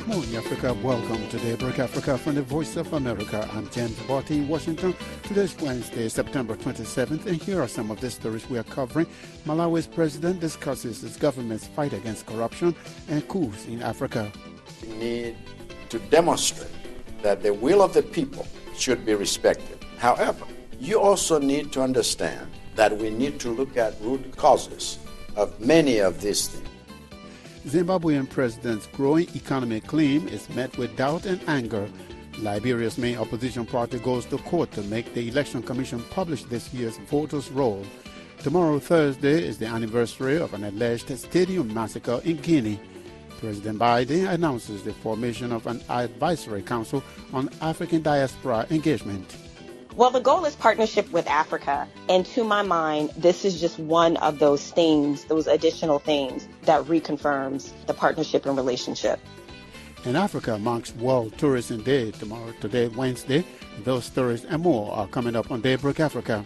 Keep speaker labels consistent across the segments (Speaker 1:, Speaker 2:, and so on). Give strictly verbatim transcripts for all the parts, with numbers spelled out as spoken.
Speaker 1: Morning, Africa. Welcome to Daybreak Africa from the Voice of America. I'm James Barty in Washington. Today's Wednesday, September twenty-seventh, and here are some of the stories we are covering. Malawi's president discusses his government's fight against corruption and coups in Africa.
Speaker 2: We need to demonstrate that the will of the people should be respected. However, you also need to understand that we need to look at root causes of many of these things.
Speaker 1: Zimbabwean president's growing economic claim is met with doubt and anger. Liberia's main opposition party goes to court to make the Election Commission publish this year's voters' roll. Tomorrow, Thursday, is the anniversary of an alleged stadium massacre in Guinea. President Biden announces the formation of an advisory council on African diaspora engagement.
Speaker 3: Well, the goal is partnership with Africa. And to my mind, this is just one of those things, those additional things that reconfirms the partnership and relationship.
Speaker 1: In Africa marks World Tourism Day tomorrow, today, Wednesday. Those stories and more are coming up on Daybreak Africa.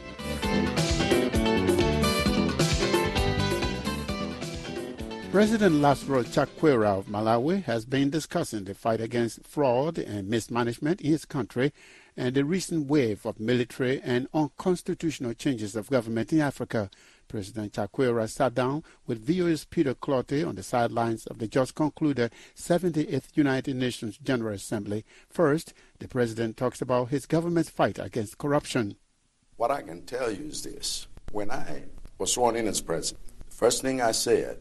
Speaker 1: President Lazarus Chakwera of Malawi has been discussing the fight against fraud and mismanagement in his country and the recent wave of military and unconstitutional changes of government in Africa. President Chakwera sat down with V O A's Peter Clottey on the sidelines of the just concluded seventy-eighth United Nations General Assembly. First, the president talks about his government's fight against corruption.
Speaker 2: What I can tell you is this. When I was sworn in as president, the first thing I said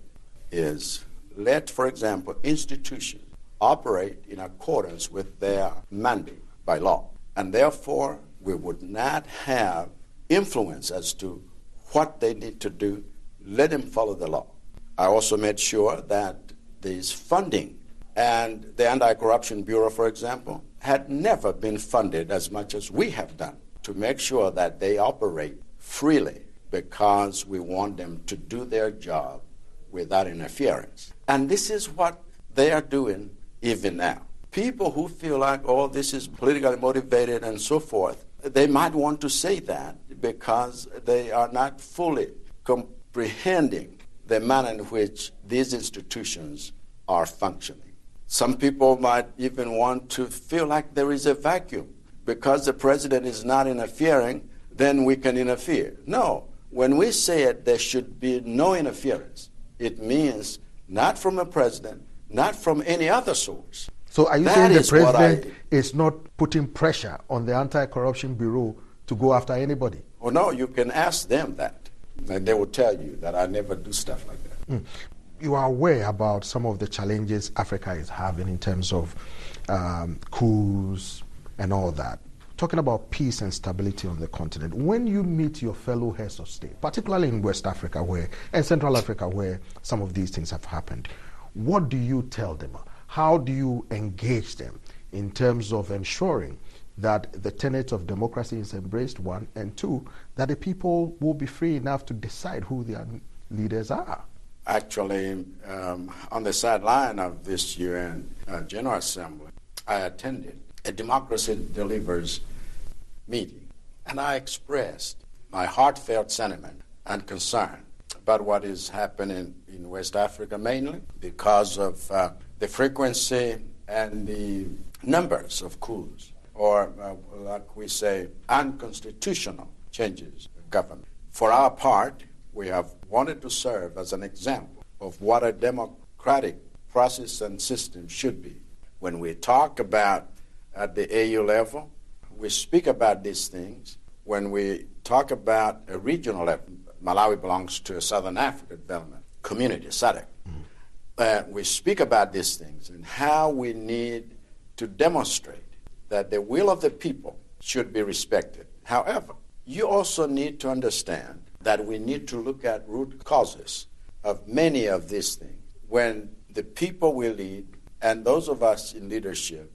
Speaker 2: is let, for example, institutions operate in accordance with their mandate by law. And therefore, we would not have influence as to what they need to do. Let them follow the law. I also made sure that this funding and the Anti-Corruption Bureau, for example, had never been funded as much as we have done to make sure that they operate freely because we want them to do their job without interference. And this is what they are doing even now. People who feel like, oh, this is politically motivated and so forth, they might want to say that because they are not fully comprehending the manner in which these institutions are functioning. Some people might even want to feel like there is a vacuum. Because the president is not interfering, then we can interfere. No, when we say it, there should be no interference. It means not from a president, not from any other source.
Speaker 4: So are you
Speaker 2: That
Speaker 4: saying the
Speaker 2: is what
Speaker 4: president
Speaker 2: I-
Speaker 4: is not putting pressure on the Anti-Corruption Bureau to go after anybody?
Speaker 2: Oh, no, you can ask them that. And they will tell you that I never do stuff like that.
Speaker 4: Mm. You are aware about some of the challenges Africa is having in terms of um, coups and all that. Talking about peace and stability on the continent. When you meet your fellow heads of state, particularly in West Africa where and Central Africa where some of these things have happened, what do you tell them? How do you engage them in terms of ensuring that the tenets of democracy is embraced, one, and two, that the people will be free enough to decide who their leaders are?
Speaker 2: Actually, um, on the sideline of this U N uh, General Assembly, I attended a Democracy Delivers meeting, and I expressed my heartfelt sentiment and concern about what is happening in West Africa, mainly because of uh, the frequency and the numbers of coups, or uh, like we say, unconstitutional changes of government. For our part, we have wanted to serve as an example of what a democratic process and system should be. When we talk about at the A U level, we speak about these things. When we talk about a regional level, Malawi belongs to a Southern Africa Development Community, S A D C. Mm. Uh, we speak about these things and how we need to demonstrate that the will of the people should be respected. However, you also need to understand that we need to look at root causes of many of these things. When the people we lead and those of us in leadership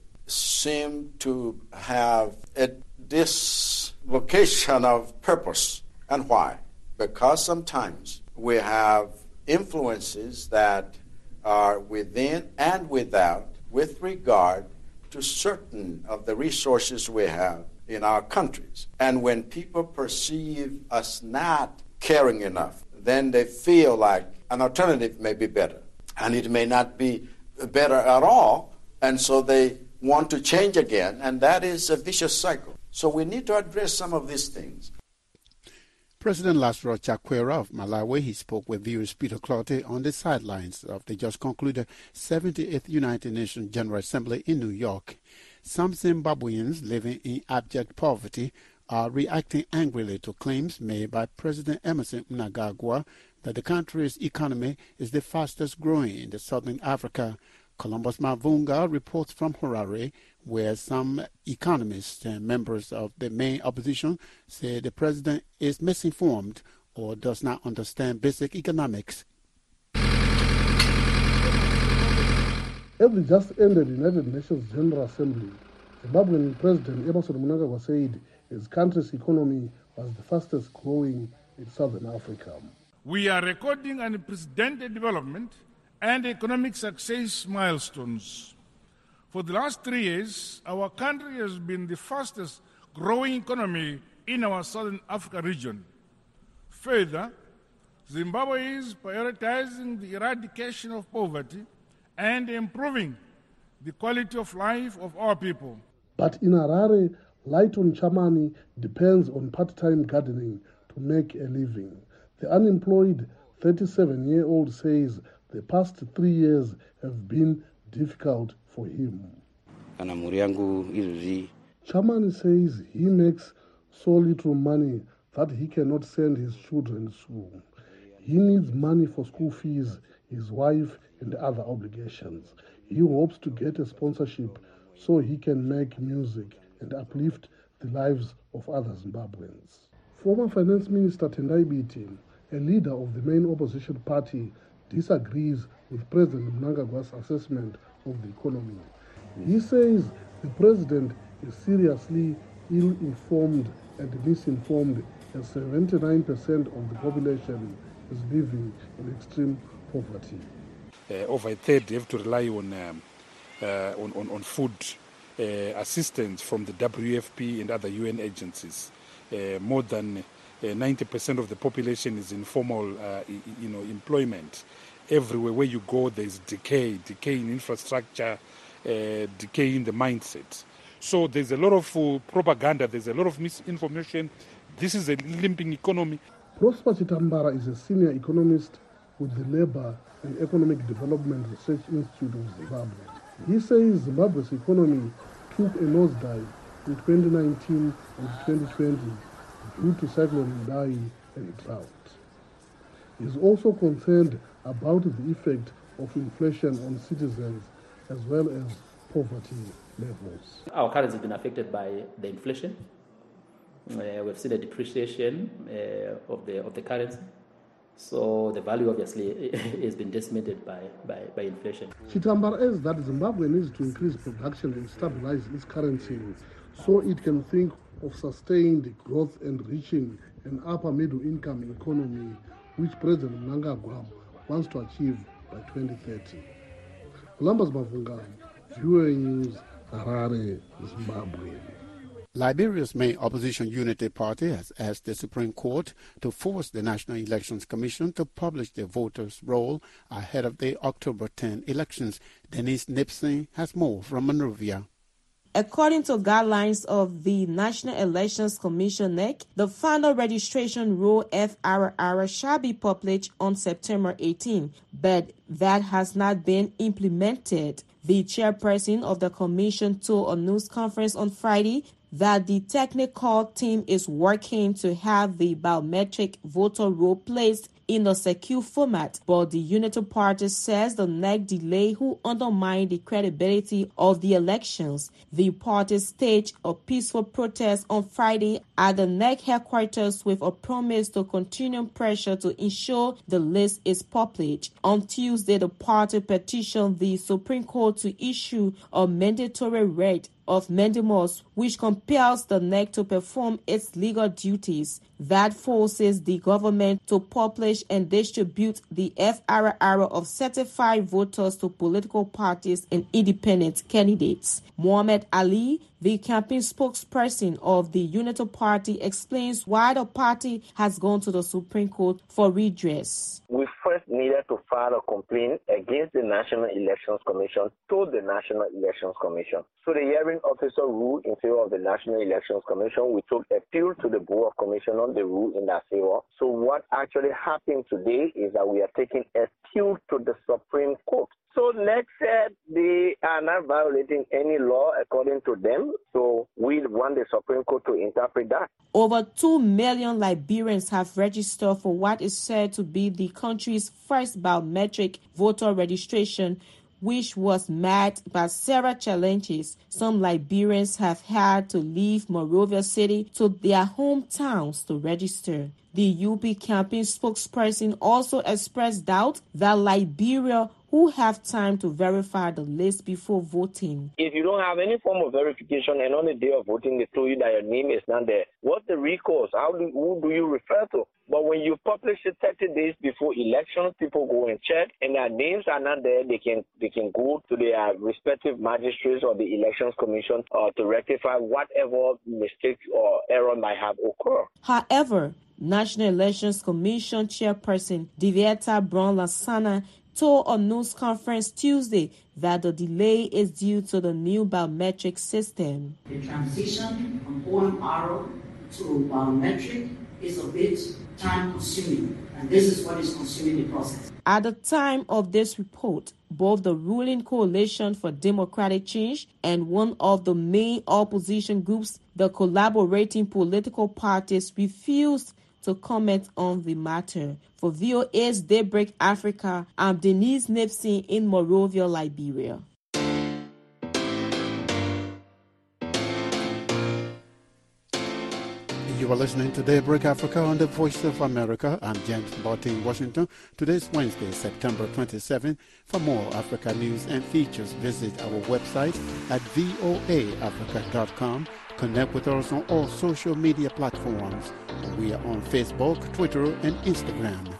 Speaker 2: seem to have a dislocation of purpose. And why? Because sometimes we have influences that are within and without with regard to certain of the resources we have in our countries. And when people perceive us not caring enough, then they feel like an alternative may be better. And it may not be better at all, And so they want to change again, and that is a vicious cycle. So we need to address some of these things.
Speaker 1: President Lazarus Chakwera of Malawi, he spoke with viewers Peter Clottey on the sidelines of the just concluded seventy-eighth United Nations General Assembly in New York. Some Zimbabweans living in abject poverty are reacting angrily to claims made by President Emmerson Mnangagwa that the country's economy is the fastest growing in the southern Africa. Columbus Mavunga reports from Harare, where some economists and members of the main opposition say the president is misinformed or does not understand basic economics.
Speaker 5: Having just ended the United Nations General Assembly, Zimbabwean President Emmerson Mnangagwa said his country's economy was the fastest growing in southern Africa.
Speaker 6: We are recording unprecedented development and economic success milestones. For the last three years, our country has been the fastest growing economy in our Southern Africa region. Further, Zimbabwe is prioritizing the eradication of poverty and improving the quality of life of our people.
Speaker 5: But in Harare, Lighton Chamani depends on part-time gardening to make a living. The unemployed thirty-seven-year-old says the past three years have been difficult for him. Chamani says he makes so little money that he cannot send his children to school. He needs money for school fees, his wife, and other obligations. He hopes to get a sponsorship so he can make music and uplift the lives of other Zimbabweans. Former Finance Minister Tendai Biti, a leader of the main opposition party, disagrees with President Mnangagwa's assessment of the economy. He says the president is seriously ill-informed and misinformed, as seventy-nine percent of the population is living in extreme poverty.
Speaker 7: Uh, over a third have to rely on, um, uh, on, on, on food uh, assistance from the W F P and other U N agencies. Uh, more than uh, ninety percent of the population is in formal uh, you know, employment. Everywhere where you go, there's decay, decay in infrastructure, uh, decay in the mindset. So there's a lot of uh, propaganda, there's a lot of misinformation. This is a limping economy.
Speaker 5: Prosper Chitambara is a senior economist with the Labour and Economic Development Research Institute of Zimbabwe. He says Zimbabwe's economy took a nosedive in twenty nineteen and twenty twenty due to Cyclone Idai and drought. He is also concerned about the effect of inflation on citizens as well as poverty levels.
Speaker 8: Our currency has been affected by the inflation. Uh, we've seen a depreciation uh, of the of the currency. So the value obviously has been decimated by, by, by inflation.
Speaker 5: Chitambara adds that Zimbabwe needs to increase production and stabilize its currency so it can think of sustained growth and reaching an upper middle income economy, which President Mnangagwa wants to achieve by twenty thirty. Columbus Mavunga, V O A News, Harare, Zimbabwe.
Speaker 1: Liberia's main opposition Unity Party has asked the Supreme Court to force the National Elections Commission to publish the voters' roll ahead of the October tenth elections. Denise Nipsey has more from Monrovia.
Speaker 9: According to guidelines of the National Elections Commission N E C, the final registration roll F R R shall be published on September eighteenth, but that has not been implemented. The chairperson of the commission told a news conference on Friday that the technical team is working to have the biometric voter roll placed in a secure format, but the Unity Party says the N E C delay will undermine the credibility of the elections. The party staged a peaceful protest on Friday at the N E C headquarters with a promise to continue pressure to ensure the list is published. On Tuesday, the party petitioned the Supreme Court to issue a mandatory rate of mandamus, which compels the N E C to perform its legal duties. That forces the government to publish and distribute the F R R of certified voters to political parties and independent candidates. Muhammad Ali, the campaign spokesperson of the Unity Party, explains why the party has gone to the Supreme Court for redress.
Speaker 10: We first needed to file a complaint against the National Elections Commission to the National Elections Commission. So the hearing officer ruled in favor of the National Elections Commission. We took appeal to the Board of Commissioners, the rule in that favor. So what actually happened today is that we are taking appeal to the Supreme Court. So N E C said they are not violating any law according to them. So we want the Supreme Court to interpret that.
Speaker 9: Over two million Liberians have registered for what is said to be the country's first biometric voter registration, which was met by several challenges. Some Liberians have had to leave Monrovia City to their hometowns to register. The U P campaign spokesperson also expressed doubt that Liberia who have time to verify the list before voting.
Speaker 10: If you don't have any form of verification and on the day of voting they told you that your name is not there, what's the recourse? How do, who do you refer to? But when you publish it thirty days before elections, people go and check, and their names are not there. They can they can go to their respective magistrates or the Elections Commission uh, to rectify whatever mistake or error might have occurred.
Speaker 9: However, National Elections Commission Chairperson Divieta Brown-Lassana told a news conference Tuesday that the delay is due to the new biometric system.
Speaker 11: The transition from O M R to biometric is a bit time-consuming, and this is what is consuming the process.
Speaker 9: At the time of this report, both the ruling Coalition for Democratic Change and one of the main opposition groups, the Collaborating Political Parties, refused to comment on the matter. For V O A's Daybreak Africa, I'm Denise Nipson in Monrovia, Liberia.
Speaker 1: You are listening to Daybreak Africa on the Voice of America. I'm James Botti in Washington. Today's Wednesday, September twenty-seventh. For more Africa news and features, visit our website at voa africa dot com. Connect with us on all social media platforms. We are on Facebook, Twitter, and Instagram.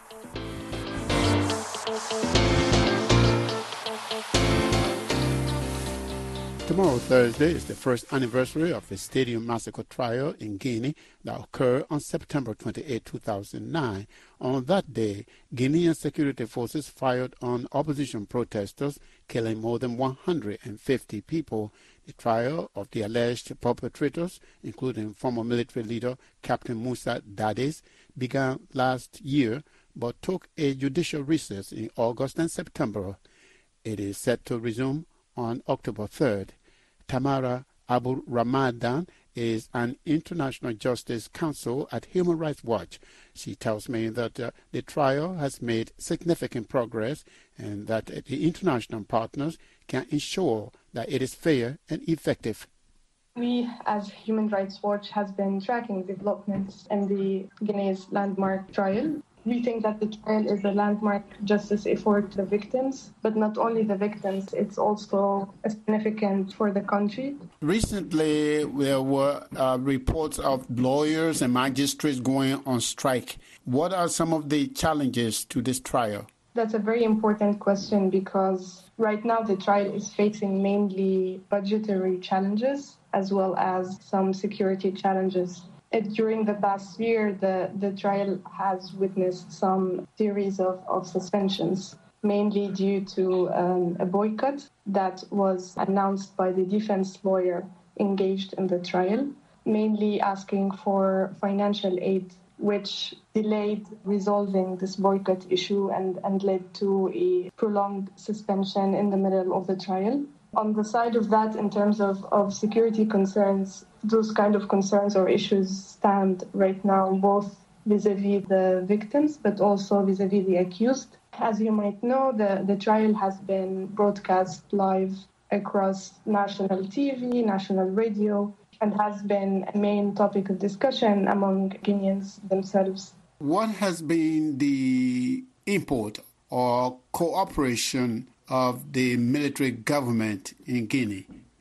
Speaker 1: Tomorrow, Thursday, is the first anniversary of the Stadium Massacre trial in Guinea that occurred on September twenty-eighth, two thousand nine. On that day, Guinean security forces fired on opposition protesters, killing more than one hundred fifty people. The trial of the alleged perpetrators, including former military leader Captain Musa Dadis, began last year but took a judicial recess in August and September. It is set to resume on October third. Tamara Abu Ramadan is an international justice counsel at Human Rights Watch. She tells me that uh, the trial has made significant progress and that uh, the international partners can ensure that it is fair and effective.
Speaker 12: We, as Human Rights Watch, has been tracking developments in the Guinea's landmark trial. We think that the trial is a landmark justice effort to the victims, but not only the victims, it's also significant for the country.
Speaker 1: Recently, there were uh, reports of lawyers and magistrates going on strike. What are some of the challenges to this trial?
Speaker 12: That's a very important question because right now the trial is facing mainly budgetary challenges as well as some security challenges. During the past year, the, the trial has witnessed some series of, of suspensions, mainly due to um, a boycott that was announced by the defense lawyer engaged in the trial, mainly asking for financial aid, which delayed resolving this boycott issue and, and led to a prolonged suspension in the middle of the trial. On the side of that, in terms of, of security concerns, those kind of concerns or issues stand right now both vis-a-vis the victims but also vis-a-vis the accused. As you might know, the, the trial has been broadcast live across national T V, national radio, and has been a main topic of discussion among Guineans themselves.
Speaker 1: What has been the input or cooperation of the military government in Guinea?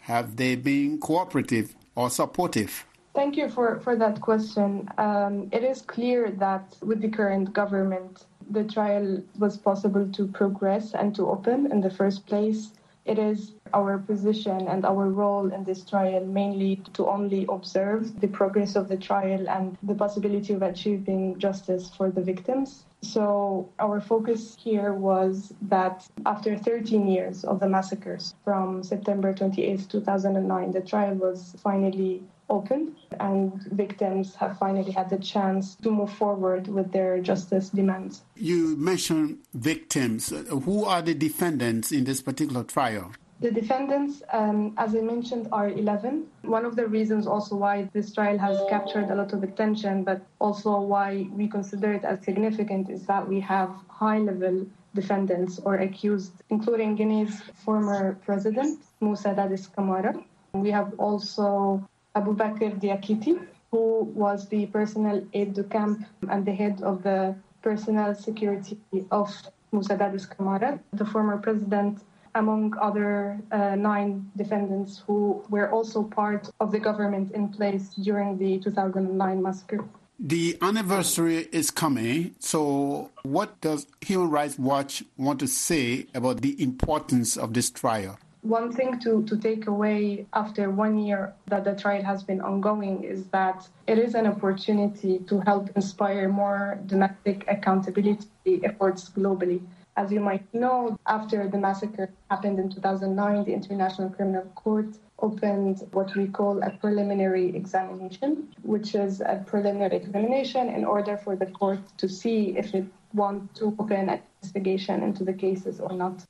Speaker 1: Have they been cooperative or supportive?
Speaker 12: Thank you for, for that question. Um, it is clear that with the current government, the trial was possible to progress and to open in the first place. It is our position and our role in this trial mainly to only observe the progress of the trial and the possibility of achieving justice for the victims. So our focus here was that after thirteen years of the massacres from September twenty-eighth, two thousand nine, the trial was finally opened and victims have finally had the chance to move forward with their justice demands.
Speaker 1: You mentioned victims. Who are the defendants in this particular trial?
Speaker 12: The defendants, um, as I mentioned, are eleven. One of the reasons also why this trial has captured a lot of attention, but also why we consider it as significant, is that we have high-level defendants or accused, including Guinea's former president, Moussa Dadis Camara. We have also Abubakar Diakité, who was the personal aide de camp and the head of the personal security of Moussa Dadis Camara, the former president, among other uh, nine defendants who were also part of the government in place during the two thousand nine massacre.
Speaker 1: The anniversary is coming, so what does Human Rights Watch want to say about the importance of this trial?
Speaker 12: One thing to, to take away after one year that the trial has been ongoing is that it is an opportunity to help inspire more domestic accountability efforts globally. As you might know, after the massacre happened in two thousand nine, the International Criminal Court opened what we call a preliminary examination, which is a preliminary examination in order for the court to see if it wants to open an investigation into the cases or not.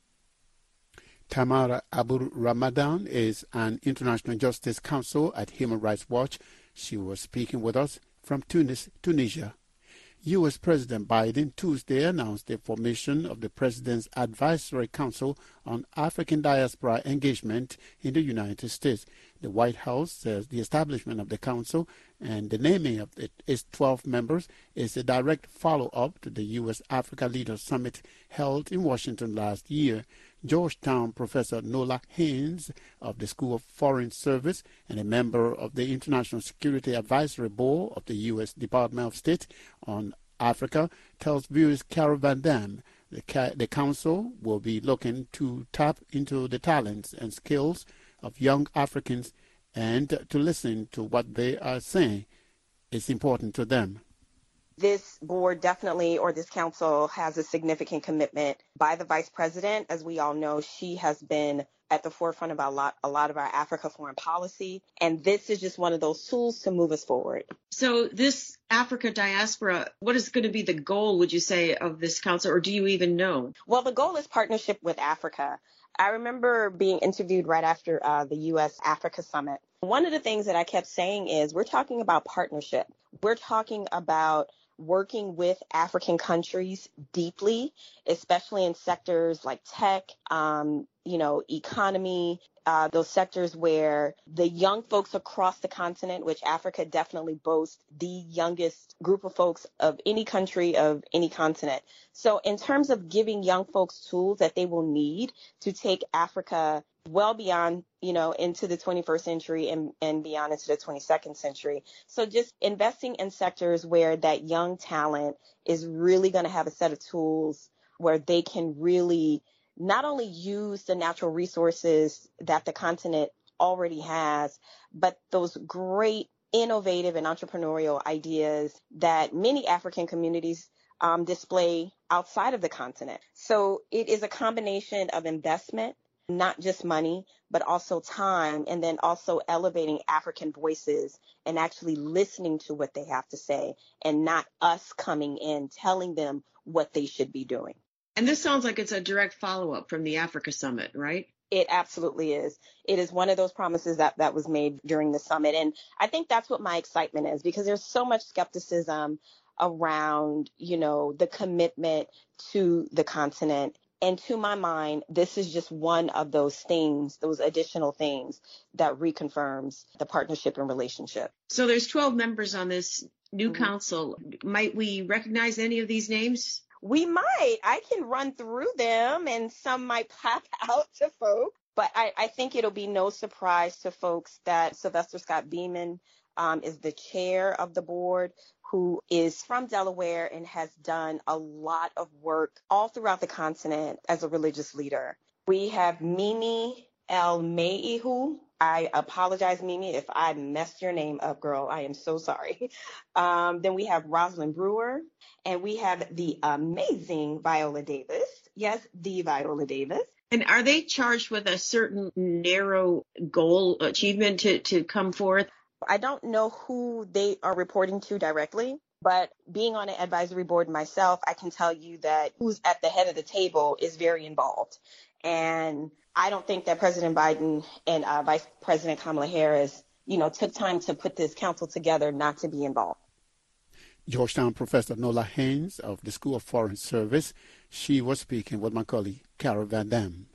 Speaker 1: Tamara Abu Ramadan is an international justice counsel at Human Rights Watch. She was speaking with us from Tunis, Tunisia. U S. President Biden Tuesday announced the formation of the President's Advisory Council on African Diaspora Engagement in the United States. The White House says the establishment of the council and the naming of its twelve members is a direct follow-up to the U S. Africa Leaders Summit held in Washington last year. Georgetown professor Nola Haynes of the School of Foreign Service and a member of the International Security Advisory Board of the U S. Department of State on Africa tells viewers Carol Van Dam the, ca- the council will be looking to tap into the talents and skills of young Africans and to listen to what they are saying is important to them.
Speaker 3: This board definitely, or this council, has a significant commitment by the vice president. As we all know, she has been at the forefront of a lot, a lot of our Africa foreign policy. And this is just one of those tools to move us forward.
Speaker 13: So this Africa diaspora, what is going to be the goal, would you say, of this council, or do you even know?
Speaker 3: Well, the goal is partnership with Africa. I remember being interviewed right after uh, the U S Africa Summit. One of the things that I kept saying is we're talking about partnership. We're talking about working with African countries deeply, especially in sectors like tech, um, you know, economy, uh, those sectors where the young folks across the continent, which Africa definitely boasts the youngest group of folks of any country of any continent. So in terms of giving young folks tools that they will need to take Africa well beyond, you know, into the twenty-first century and, and beyond into the twenty-second century. So just investing in sectors where that young talent is really going to have a set of tools where they can really not only use the natural resources that the continent already has, but those great innovative and entrepreneurial ideas that many African communities um, display outside of the continent. So it is a combination of investment, not just money, but also time, and then also elevating African voices and actually listening to what they have to say and not us coming in telling them what they should be doing.
Speaker 13: And this sounds like it's a direct follow-up from the Africa Summit, right?
Speaker 3: It absolutely is. It is one of those promises that, that was made during the summit. And I think that's what my excitement is, because there's so much skepticism around, you know, the commitment to the continent. And to my mind, this is just one of those things, those additional things that reconfirms the partnership and relationship.
Speaker 13: So there's twelve members on this new
Speaker 3: Mm-hmm.
Speaker 13: council. Might we recognize any of these names?
Speaker 3: We might. I can run through them and some might pop out to folks. But I, I think it'll be no surprise to folks that Sylvester Scott Beeman um, is the chair of the board, who is from Delaware and has done a lot of work all throughout the continent as a religious leader. We have Mimi El-Meihu. I apologize, Mimi, if I messed your name up, girl. I am so sorry. Um, then we have Rosalind Brewer, and we have the amazing Viola Davis. Yes, the Viola Davis.
Speaker 13: And are they charged with a certain narrow goal achievement to, to come forth?
Speaker 3: I don't know who they are reporting to directly, but being on an advisory board myself, I can tell you that who's at the head of the table is very involved. And I don't think that President Biden and uh, Vice President Kamala Harris, you know, took time to put this council together not to be involved.
Speaker 1: Georgetown professor Nola Haynes of the School of Foreign Service, she was speaking with my colleague, Carol Van Dam.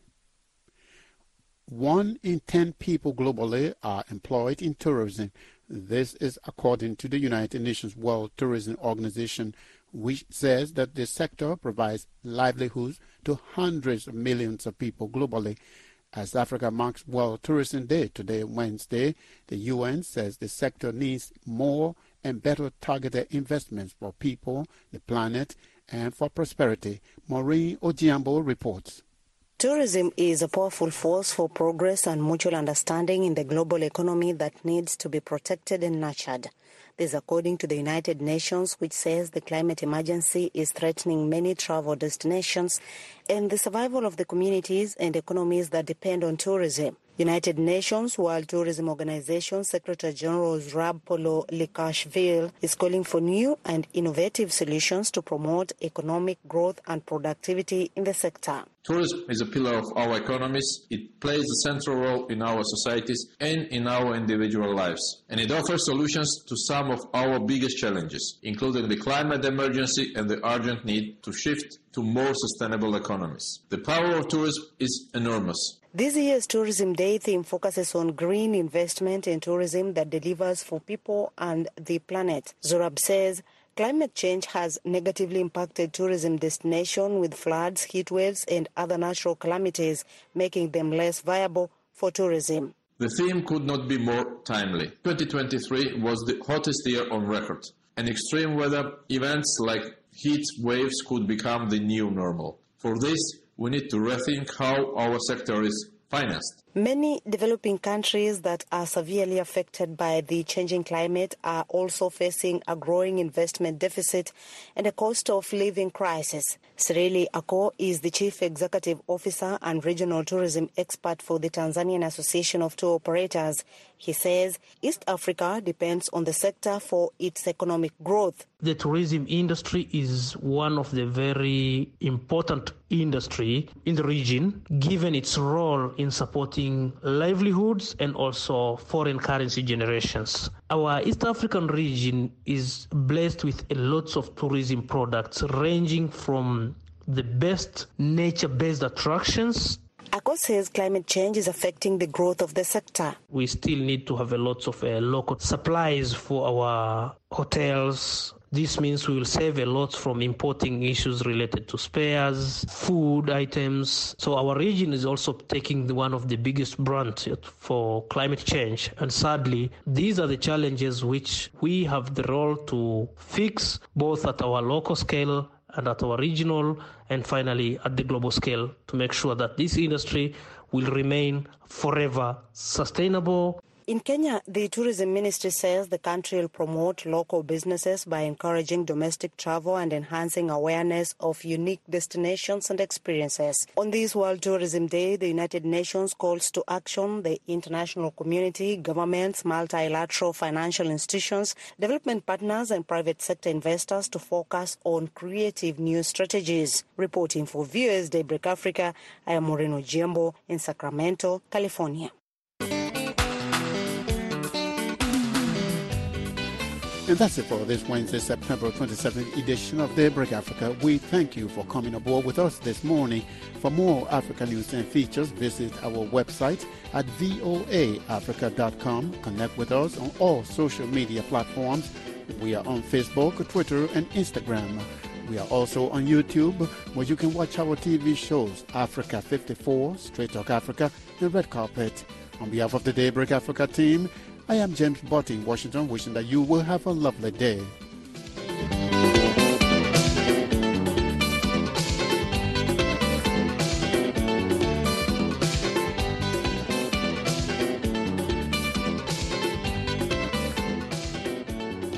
Speaker 1: One in ten people globally are employed in tourism. This is according to the United Nations World Tourism Organization, which says that the sector provides livelihoods to hundreds of millions of people globally. As Africa marks World Tourism Day today, Wednesday, the U N says the sector needs more and better targeted investments for people, the planet, and for prosperity. Maureen Ojiambo reports.
Speaker 14: Tourism is a powerful force for progress and mutual understanding in the global economy that needs to be protected and nurtured. This according to the United Nations, which says the climate emergency is threatening many travel destinations and the survival of the communities and economies that depend on tourism. United Nations World Tourism Organization Secretary General Zurab Polo Likashvili is calling for new and innovative solutions to promote economic growth and productivity in the sector.
Speaker 15: Tourism is a pillar of our economies. It plays a central role in our societies and in our individual lives. And it offers solutions to some of our biggest challenges, including the climate emergency and the urgent need to shift to more sustainable economies. The power of tourism is enormous.
Speaker 14: This year's Tourism Day theme focuses on green investment in tourism that delivers for people and the planet. Zurab says climate change has negatively impacted tourism destinations with floods, heat waves, and other natural calamities, making them less viable for tourism.
Speaker 15: The theme could not be more timely. twenty twenty-three was the hottest year on record, and extreme weather events like heat waves could become the new normal. For this, we need to rethink how our sector is financed.
Speaker 14: Many developing countries that are severely affected by the changing climate are also facing a growing investment deficit and a cost of living crisis. Sirili Ako is the Chief Executive Officer and Regional Tourism Expert for the Tanzanian Association of Tour Operators. He says East Africa depends on the sector for its economic growth.
Speaker 16: The tourism industry is one of the very important industry in the region, given its role in supporting livelihoods and also foreign currency generations. Our East African region is blessed with lots of tourism products ranging from the best nature-based attractions.
Speaker 14: Ako says climate change is affecting the growth of the sector.
Speaker 16: We still need to have a lot of uh, local supplies for our hotels. This means we will save a lot from importing issues related to spares, food items. So our region is also taking the one of the biggest brunt for climate change. And sadly, these are the challenges which we have the role to fix, both at our local scale and at our regional, and finally at the global scale, to make sure that this industry will remain forever sustainable.
Speaker 14: In Kenya, the tourism ministry says the country will promote local businesses by encouraging domestic travel and enhancing awareness of unique destinations and experiences. On this World Tourism Day, the United Nations calls to action the international community, governments, multilateral financial institutions, development partners, and private sector investors to focus on creative new strategies. Reporting for Viewers Daybreak Africa, I am Maureen Ojiambo in Sacramento, California.
Speaker 1: And that's it for this Wednesday, September twenty-seventh edition of Daybreak Africa. We thank you for coming aboard with us this morning. For more Africa news and features, visit our website at voa africa dot com. Connect with us on all social media platforms. We are on Facebook, Twitter, and Instagram. We are also on YouTube, where you can watch our T V shows Africa fifty-four, Straight Talk Africa, and Red Carpet. On behalf of the Daybreak Africa team, I am James Botti in Washington, wishing that you will have a lovely day.